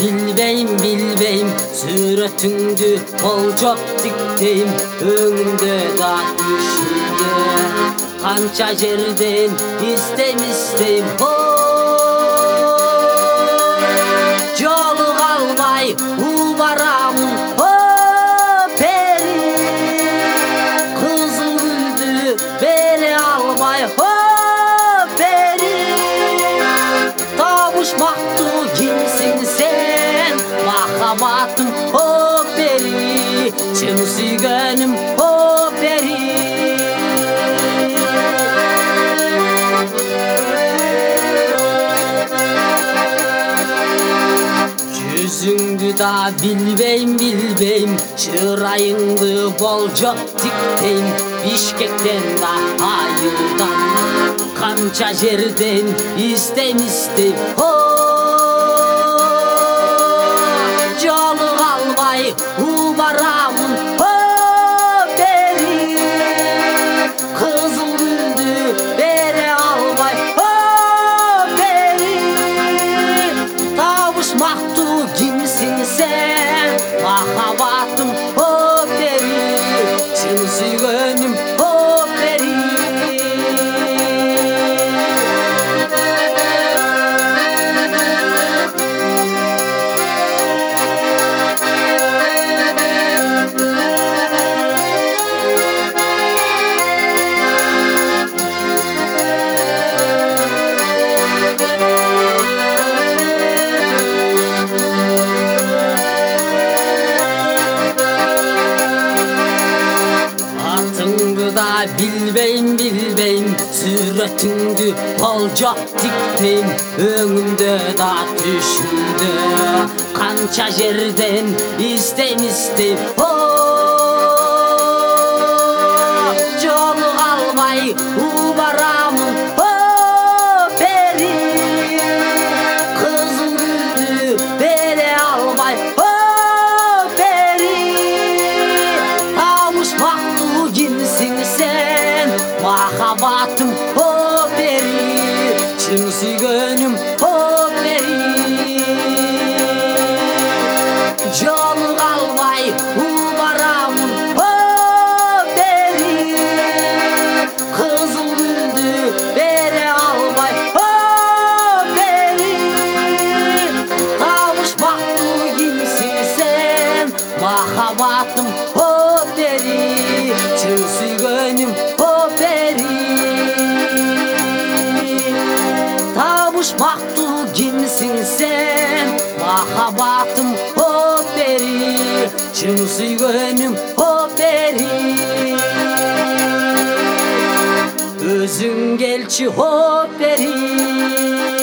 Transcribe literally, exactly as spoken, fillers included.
bilbeyim bilbeyim, suretіңді болжап тіктейім, өңімді да түшімді қанша жерден істейм істейм. Жолы қалмай у барамын, о пери, қызыл гүлді бере алмай, о пери, табышмақты кімсің сен, махаббатым, о пери, шын сүйгенім, о пери. Жүзіңді да білбейм білбейм, шырайыңды болжап тіктейм, Бишкектен да айылдан қанша жерден істейм істейм. Жолы қалмай у барамын, о пери, қызыл гүлді бере алмай, о пери, табышмақты кімсің сен, махаббатым, о пери, шын сүйгенім, о пери. Да білбейм білбейм, суретіңді болжап тіктейм, өңімді да түшімді қанша жерден істейм істейм. Жолы қалмай у барамын, о пери, қызыл гүлді бере алмай, о пери, табышмақты кімсің сен, махаббатым, о пери, шын сүйгенім, о пери. Жолы қалмай у барамын, о пери, қызыл гүлді бере алмай, о пери, табышмақты кімсің сен, махаббатым, о пери, шын сүйгенім, о пери. Табышмақты кімсің сен, махаббатым, о пери, шын сүйгенім, о пери. Өзің келші, о пери.